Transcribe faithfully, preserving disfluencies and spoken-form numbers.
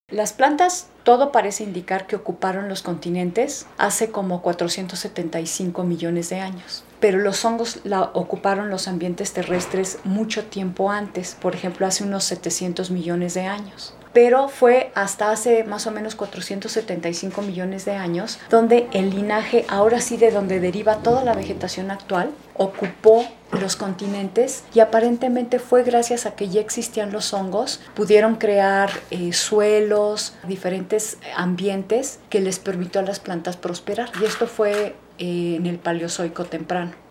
Las plantas, todo parece indicar que ocuparon los continentes hace como cuatrocientos setenta y cinco millones de años. Pero los hongos la ocuparon los ambientes terrestres mucho tiempo antes, por ejemplo, hace unos setecientos millones de años. Pero fue hasta hace más o menos cuatrocientos setenta y cinco millones de años donde el linaje, ahora sí de donde deriva toda la vegetación actual, ocupó los continentes y aparentemente fue gracias a que ya existían los hongos, pudieron crear eh, suelos, diferentes ambientes que les permitió a las plantas prosperar. Y esto fue eh, en el Paleozoico temprano.